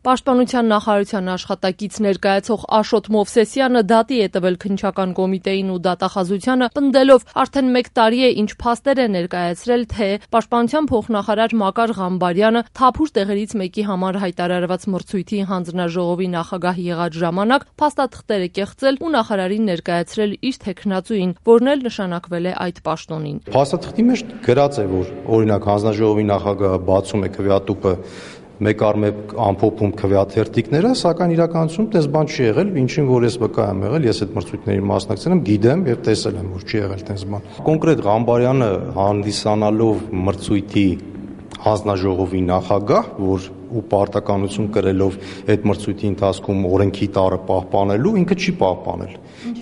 Պաշտպանության նախարարության աշխատակից ներկայացող Աշոտ Մովսեսյանը դատի է տվել քննչական կոմիտեին ու դատախազությանը, պնդելով արդեն 1 տարի է ինչ փաստեր է ներկայացրել, թե Պաշտպանության փոխնախարար Մակար Ղամբարյանը թափուր տեղերից մեկի համար հայտարարված մրցույթի հանձնաժողովի նախագահ եղած ժամանակ փաստաթղթեր է կեղծել ու նախարարին ներկայացրել իր թեկնածուին, որն էլ նշանակվել է այդ պաշտոնին։ Փաստաթղթի մեջ գրած է, որ օրինակ հանձնաժողովի նախագահը բացում է քվեատուփը մեկ առ մեկ ամփոփում քվեաթերթիկները, սակայն իրականությունում դες բան չի եղել, ինչին որ ես վկա եմ եղել, ես այդ մրցույթներին մասնակցել եմ, գիտեմ եւ տեսել եմ, որ չի եղել դες բան։ Կոնկրետ Ղամբարյանը հանդիսանալով մրցույթի հանձնաժողովի նախագահ, որ ու պարտականություն կրելով այդ մրցույթի ընթացքում օրենքի տարը պահպանելու, ինքը չի պահպանել։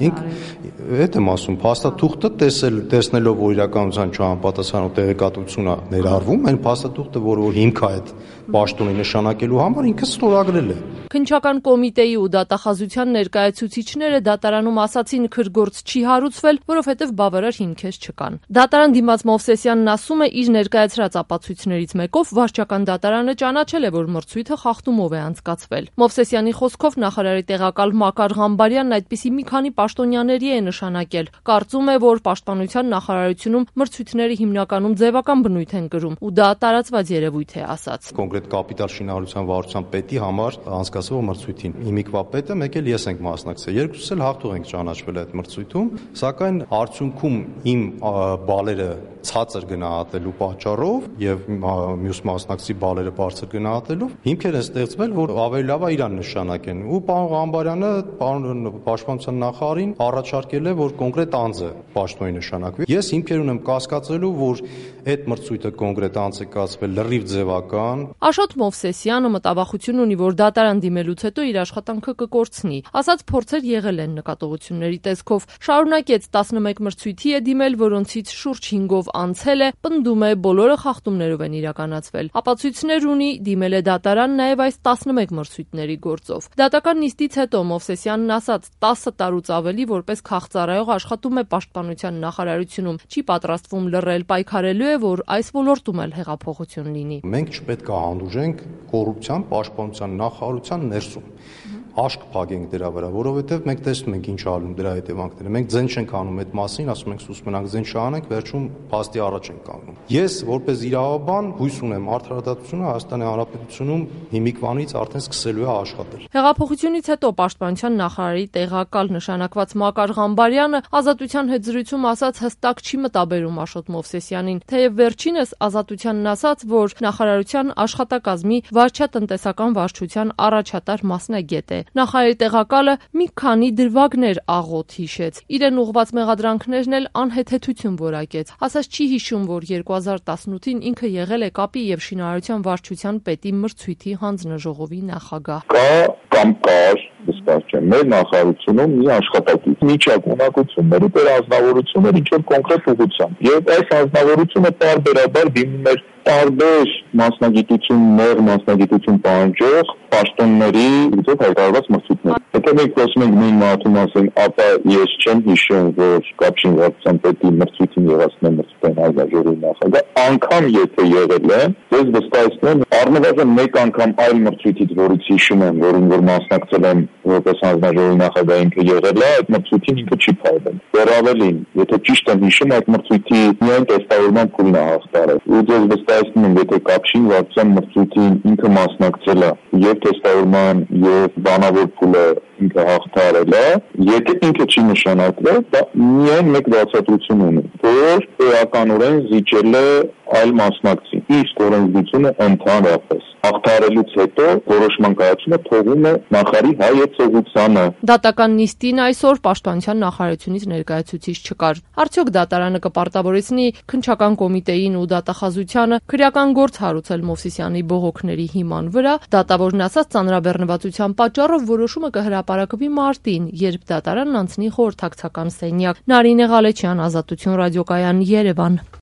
Այդ եմ ասում, փաստաթուղթը տեսնելով, որ իրականության չհամապատասխանող տեղեկատվություն է ներառվում, այն փաստաթուղթը, որ հիմք է այդ պաշտոնի նշանակելու համար, ինքը ստորագրել է։ Քննչական կոմիտեի ու դատախազության ներկայացուցիչները դատարանում ասացին քրգործ չի հարուցվել, որովհետև բավարար հիմքեր չկան։ Դատարան դիմաց Մովսեսյանն ասում է, իր ներկայացրած ապացույցներից մեկով վարչական դատարանը ճանաչել է, որ մրցույթը խախտումով է անցկացվել։ Մովսեսյանի խոսքով նախարարի տեղակալ Մակար Ղամբարյանն այդպիսի մի քանի պաշտոնյաների է նշանակել։ Կարծում է, որ Պաշտպանության նախարարությունում մրցույթները հիմնականում ձևական բնույթ են կրում ու դա տարածված երևույթ է, ասաց։ Կոնկրետ կապիտալ շինարարության վարչության պետի համար անցկացվող մրցույթին իմիկվա պետը մեկ էլ ես ենք մասնակցել, երկուսս էլ հաղթող ենք ճանաչվել այդ մրցույթում, սակայն արդյունքում իմ բալերը ցածր գնահատելու պատճառով եւ մյուս մասնակցի բալերը բարձր գնահատելով հիմքեր են ստեղծվել, որ ավելի լավ է իրան նշանակեն։ Ու պարոն Ղամբարյանը պարոն Պաշտպանության նախարարին առաջարկել է, որ կոնկրետ անձը պաշտոնի նշանակվի։ Ես հիմքեր ունեմ կասկածելու, որ այդ մրցույթը կոնկրետ անձ է կացվել լրիվ ձևական։ Աշոտ Մովսեսյանը մտավախություն ունի, որ դատարան դիմելուց հետո իր աշխատանքը կկորցնի։ Ասած փորձեր եղել են նկատողությունների տեսքով։ Շարունակեց 11 մրցույթի է դիմել, որոնցից շուրջ 5-ով անցել է, պնդում է բոլորը խախտումներով են իրականացվել։ Ապացույցներ ունի, դիմել է դատարան նաև այս 11 մրցույթների գործով։ Դատական նիստից հետո Մովսեսյանն ասաց 10 տարուց ավելի որպես քաղծառայող աշխատում է Պաշտպանության նախարարությունում, չի պատրաստվում լռել, պայքարելու է, որ այս ոլորտում էլ հեղափոխություն լինի։ Մենք չպետք է հանդուրժենք կոռուպցիան Պաշտպանության նախարարության ներսում։ Աշկ փակենք դրա վրա, որովհետև մենք տեսնում ենք ինչ ալում դրա հետևանքները։ Մենք ձեն չենք անում այդ մասին, ասում ենք սուս մնանք, ձեն չանենք, վերջում փաստի առաջ ենք կանգնում։ Ես որպես իրավաբան հույս ունեմ արդարադատությունը Հայաստանի Հանրապետությունում հիմիկվանից արդեն սկսելու է աշխատել։ Հեղափոխությունից հետո Պաշտպանության նախարարի տեղակալ նշանակված Մակար Ղամբարյանը Ազատության հետ զրույցում ասաց հստակ չի մտաբերում Աշոտ Մովսեսյանին, թեև վերջինս Ազատությանն ասաց, որ նախարարության աշխատակազմի վարչատնտեսական վարչության առաջատար մասնագետ է։ Նախարարի տեղակալը մի քանի դրվագներ աղոտ հիշեց։ Իրեն ուղված մեղադրանքներն էլ անհեթեթություն որակեց։ Ասաց չի հիշում, որ 2018-ին ինքը եղել է կապի եւ շինարարության վարչության պետի մրցույթի հանձնաժողովի նախագահ։ Կամ կար, վստահ չեմ, մեր նախարարությունում մի աշխատակից միջակողմնակությունների անձնավորություններ ինչ-որ կոնկրետ ուղղությամբ։ Եվ այս անձնավորությունը տարբերաբար դիմում էր տարբեր մասնագիտություններ, մասնագիտություն պահանջող պաշտոնների ուղղով հայտարարված մրցույթներ։ Եթե մենք խոսում ենք նույն մարդու մասին, ապա ես չեմ հիշում, որ կապին վարչության պետի մրցույթին եղածն մրցույթային հանձնաժողովի նախագահ, անգամ եթե եղել է, ես վստահեցնում եմ առնվազն մեկ անգամ այլ մրցույթից, որից հիշում եմ, որին որ մասնակցել եմ որպես հանձնաժողովի նախագահ ինքը եղել է, այդ մրցույթին ինքը չի փայլել։ Դեռ ավելին, եթե ճիշտ եմ հիշում, այդ մրցույթի միայն տեստավորման փուլն է հաղթարել։ Ու ես վստահեցնում եմ, եթե կապին վարչության մրցույթին ինքը մասնակցել է եւ տեստավորման եւ բանավոր փուլը ինքը հաղթարել է, եթե ինքը չի նշանակվել, դա միայն մեկ բացատրություն ունի, որ էականորեն զիջել է այլ մասնակցի։ Իսկ օրենսդրությունը ընդհանրապես հաղթարելուց հետո որոշման կայացումը թողում է նախարարի հայեցողությանը։ Դատական նիստին այսօր Պաշտպանության նախարարությունից ներկայացուցիչ չկար։ Արդյոք դատարանը կպարտավորեցնի քննչական կոմիտեին ու դատախազությանը քրեական գործ հարուցել Մովսեսյանի բողոքների հիման վրա, դատավորն ասաց ծանրաբեռնվածության պատճառով որոշումը կհրապարակվի մարտին, երբ դատարանն անցնի խորհրդակցական սենյակ։ Նարինե Ղալեչյան, Ազատություն ռադիոկայան, Երևան։